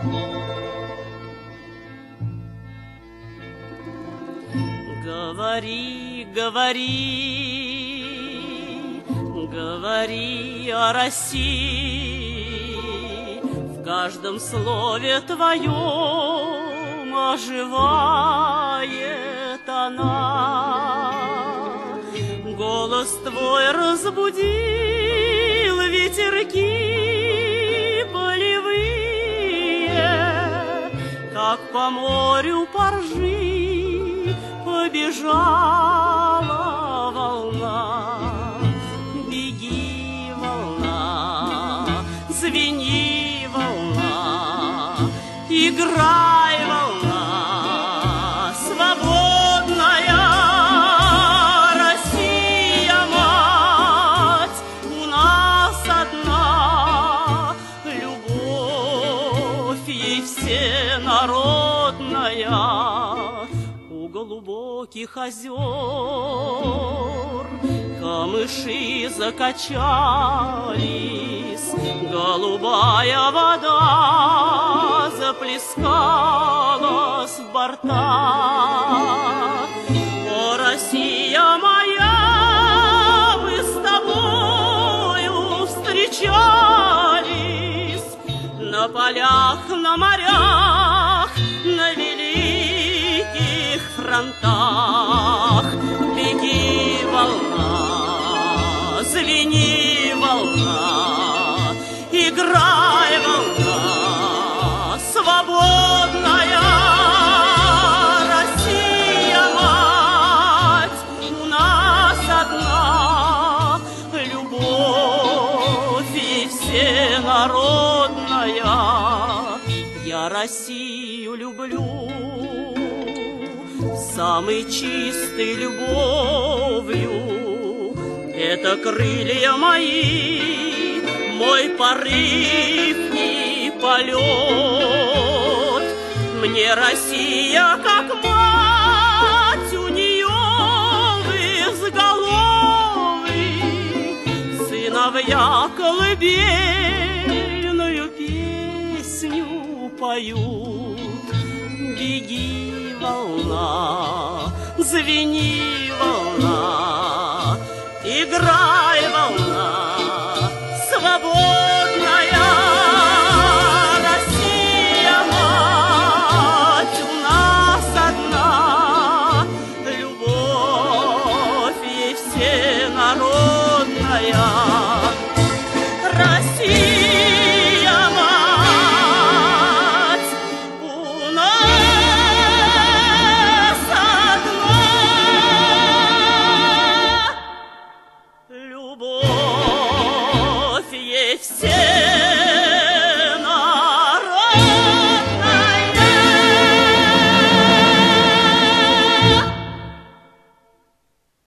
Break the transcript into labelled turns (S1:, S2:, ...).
S1: Говори, говори, говори о России. В каждом слове твоем оживает она. Голос твой разбудил ветерки полевые, как по морю поржи побежала волна. Беги, волна, звени, волна, играй, волна, свободная Россия, мать, у нас одна любовь ей всенародная. У глубоких озер камыши закачались, голубая вода заплескалась в борта. О, Россия моя, мы с тобою встречались на полях, на морях, на великих фронтах. Беги, волна, звени, волна, играй, волна, свободная Россия, мать, у нас одна любовь и всенародная. Я Россию люблю самой чистой любовью. Это крылья мои, мой порыв и полет. Мне Россия как мать, у нее в изголовье сыновья колыбельную песню поют. Беги, волна, звени, волна, играй, волна, свободная Россия, мать, у нас одна любовь ей всенародная. Россия, мать, у нас одна любовь ей всенародная.